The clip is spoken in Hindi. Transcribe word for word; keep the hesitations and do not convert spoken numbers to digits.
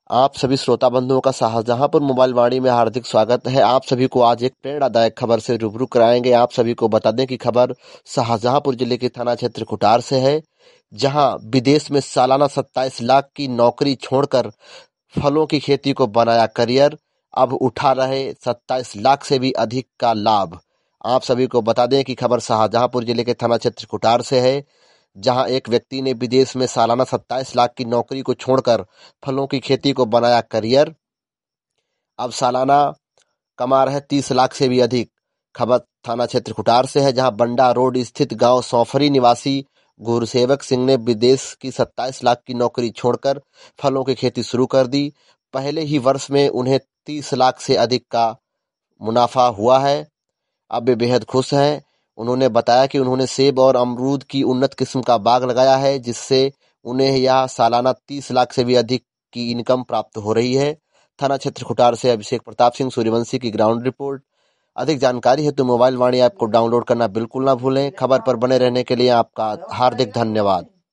आप सभी श्रोता बंधुओं का शाहजहांपुर मोबाइल वाणी में हार्दिक स्वागत है। आप सभी को आज एक प्रेरणादायक खबर से रूबरू कराएंगे। आप सभी को बता दें कि खबर शाहजहांपुर जिले के थाना क्षेत्र कुटार से है, जहां विदेश में सालाना सत्ताईस लाख की नौकरी छोड़कर फलों की खेती को बनाया करियर। अब उठा रहे सत्ताईस लाख से भी अधिक का लाभ। आप सभी को बता दें कि खबर शाहजहांपुर जिले के थाना क्षेत्र कुटार से है, जहां एक व्यक्ति ने विदेश में सालाना सत्ताईस लाख की नौकरी को छोड़कर फलों की खेती को बनाया करियर। अब सालाना कमा रहे तीस लाख से भी अधिक। खबर थाना क्षेत्र कुटार से है, जहां बंडा रोड स्थित गांव सौफरी निवासी गुरुसेवक सिंह ने विदेश की सत्ताईस लाख की नौकरी छोड़कर फलों की खेती शुरू कर दी। पहले ही वर्ष में उन्हें तीस लाख से अधिक का मुनाफा हुआ है। अब वे बेहद खुश हैं। उन्होंने बताया कि उन्होंने सेब और अमरूद की उन्नत किस्म का बाग लगाया है, जिससे उन्हें यह सालाना तीस लाख से भी अधिक की इनकम प्राप्त हो रही है। थाना क्षेत्र कुटार से अभिषेक प्रताप सिंह सूर्यवंशी की ग्राउंड रिपोर्ट। अधिक जानकारी है तो मोबाइल वाणी ऐप को डाउनलोड करना बिल्कुल ना भूलें। खबर पर बने रहने के लिए आपका हार्दिक धन्यवाद।